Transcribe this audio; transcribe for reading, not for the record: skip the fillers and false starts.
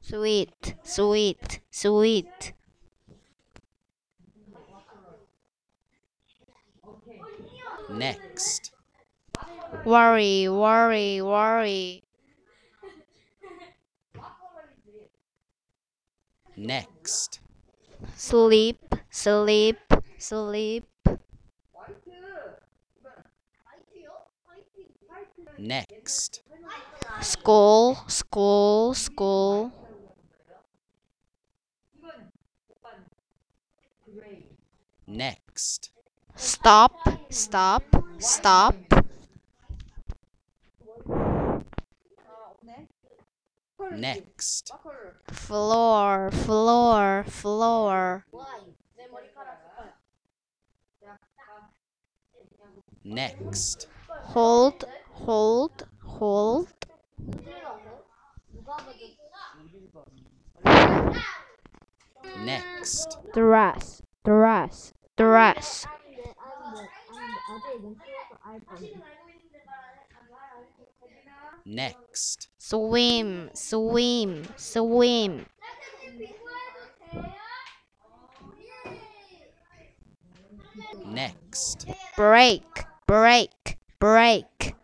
sweet, sweet, sweet. Next. Worry, worry, worry. Next. Sleep, sleep, sleep. Next. School, school, school. Next. Stop, stop, stop. Next. Floor, floor, floor. Next. Hold, hold, hold. Next. Dress, dress, dress. Next. Swim, swim, swim. Next. Break, break, break.